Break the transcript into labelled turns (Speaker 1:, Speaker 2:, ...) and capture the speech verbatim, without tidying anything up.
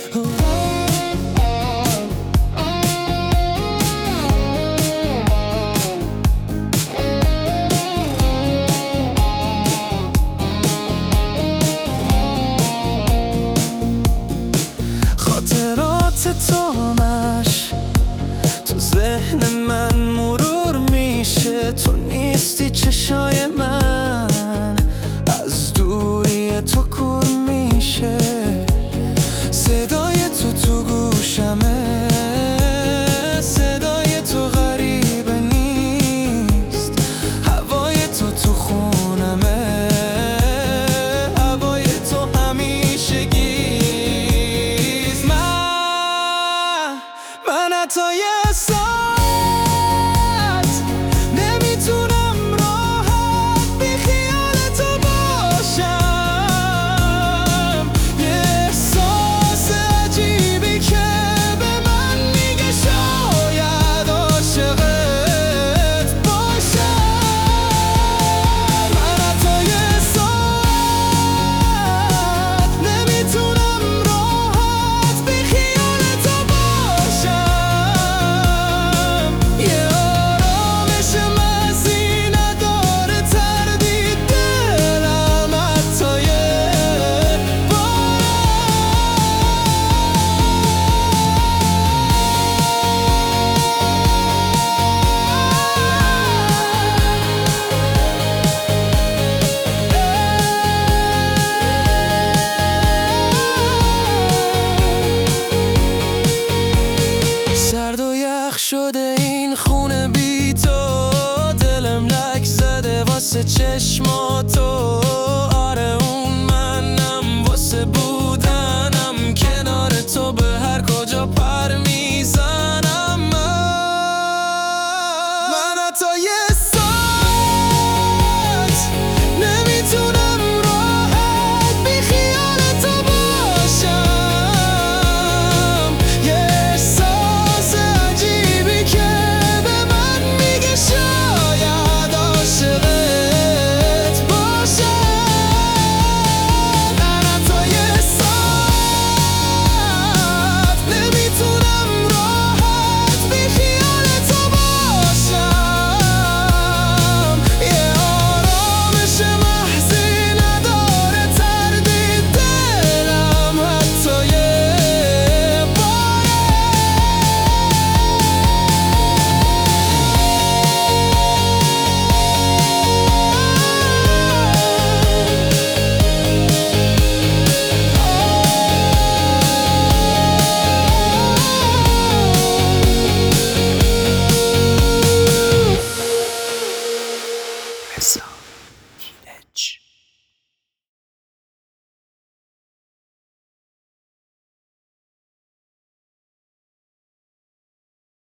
Speaker 1: خاطرات تو همش تو ذهن من مرور میشه. تو نیستی چشای من از دوری تو کور میشه. صدای تو تو گوشمه، صدای تو غریبه نیست. هوای تو تو خونمه، هوای تو همیشگیست. من من حتی یه ساعت نمیتونم راحت بی خیال تو باشم. یه احساس عجیبی که به من میگه شاید عاشقت باشم. من حتی یه ساعت نمیتونم راحت بی خیال تو باشم. یه آرامش محضی نداره تردید دلم حتی یه سرد و یخ شده این خونه بی تو. دلم لک زده واسه چشماتو. آره اون منم واسه بودنم کنار تو به هر کجا پر میزنم. من من حتی یه ساعت نمیتونم راحت بی خیال تو باشم. یه احساس عجیبی که به من میگه شاید عاشقت باشم. من حتی یه ساعت نمیتونم راحت بی خیال تو باشم. یه آرامش محضی نداره تردید دلم حتی یه بار.